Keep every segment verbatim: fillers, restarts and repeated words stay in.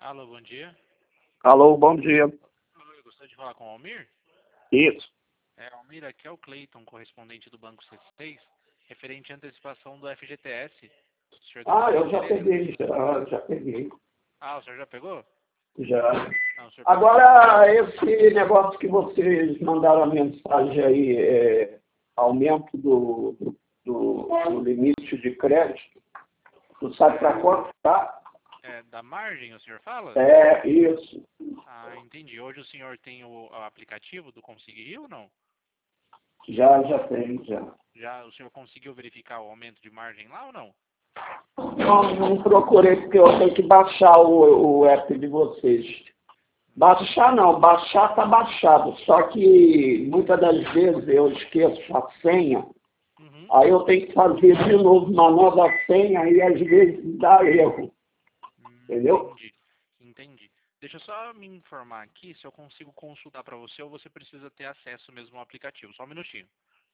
Alô, bom dia. Alô, bom dia. Oi, eu gostaria de falar com o Almir. Isso. É, Almir, aqui é o Cleiton, correspondente do Banco C seis, referente à antecipação do F G T S. O senhor tem Ah, algum eu já interesse? peguei, já, já peguei. Ah, o senhor já pegou? Já. Não, o senhor pegou. Agora, esse negócio que vocês mandaram a mensagem aí, é, aumento do, do, do- do limite de crédito, tu sabe para quanto tá? É, da margem, o senhor fala? É, isso. Ah, entendi. Hoje o senhor tem o, o aplicativo do Consegui Rio ou não? Já, já tem, já. Já o senhor conseguiu verificar o aumento de margem lá ou não? Não, não procurei porque eu tenho que baixar o, o app de vocês. Baixar não, baixar tá baixado, só que muitas das vezes eu esqueço a senha, Uhum. aí eu tenho que fazer de novo uma nova senha e às vezes dá erro, Hum, entendeu? Entendi. Entendi. Deixa eu só me informar aqui se eu consigo consultar para você ou você precisa ter acesso mesmo ao aplicativo. Só um minutinho.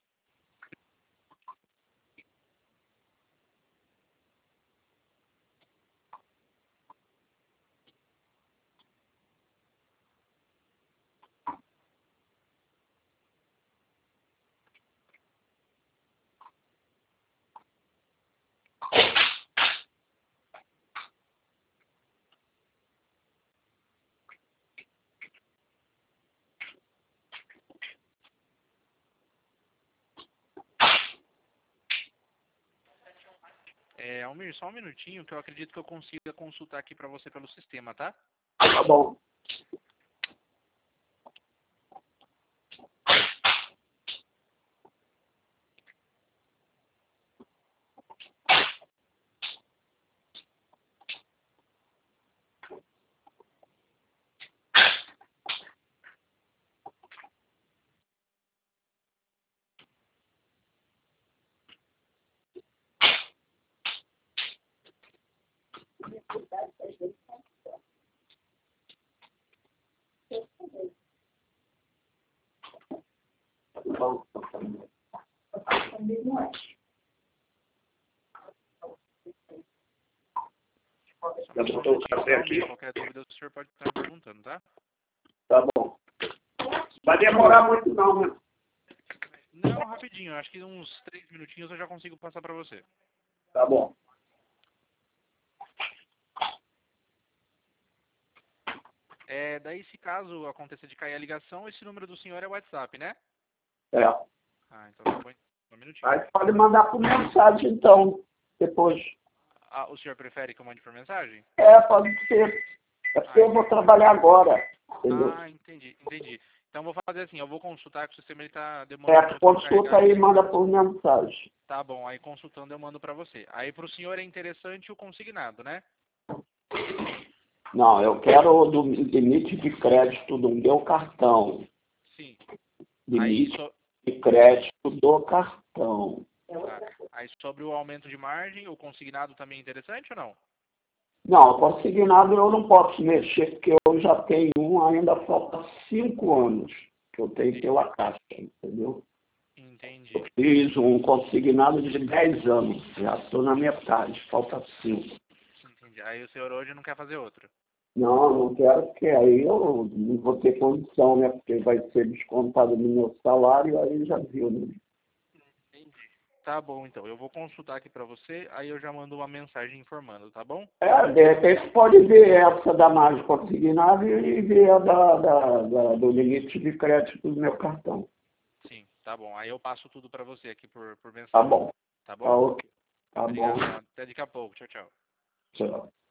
É, Almir, só um minutinho que eu acredito que eu consiga consultar aqui para você pelo sistema, tá? Tá bom. Bom. Só, Já só um botou o minutinho, café tá, aqui? Almir? Qualquer dúvida o senhor pode estar me perguntando, tá? Tá bom. Vai demorar muito não, né? Não, rapidinho. Acho que uns três minutinhos eu já consigo passar para você. Tá bom. É, daí, se caso aconteça de cair a ligação, esse número do senhor é o WhatsApp, né? É. Ah, então tá bom. Um minutinho. Aí pode mandar por mensagem então, depois. Ah, o senhor prefere que eu mande por mensagem? É, pode ser. É porque Ah, eu vou trabalhar agora, entendeu? ah, entendi, entendi. Então vou fazer assim, eu vou consultar que o sistema ele tá demorando um É, pouquinho para consulta carregar aí e aqui. manda por mensagem. Tá bom, aí consultando eu mando para você. Aí pro senhor é interessante o consignado, né? Não, eu quero o do limite de crédito do meu cartão. Sim. Aí, Limite so... de crédito do cartão. tá. Aí sobre o aumento de margem, o consignado também é interessante ou não? Não, consignado eu não posso mexer, porque eu já tenho um, ainda falta cinco anos que eu tenho pela caixa, entendeu? Entendi. Fiz um consignado de dez anos, já estou na metade, falta cinco. Entendi. Aí o senhor hoje não quer fazer outro? Não, não quero, porque aí eu não vou ter condição, né? Porque vai ser descontado no meu salário, aí já viu, né? Entendi. Tá bom, então. Eu vou consultar aqui pra você, aí eu já mando uma mensagem informando, tá bom? É, de repente pode ver essa da margem consignada e ver a da, da, da- do limite de crédito do meu cartão. Sim, tá bom. Aí eu passo tudo pra você aqui por, por Tá mensagem. bom, Tá tá bom? ok, tá bom. Obrigado. Até daqui a pouco. Tchau, tchau. Tchau.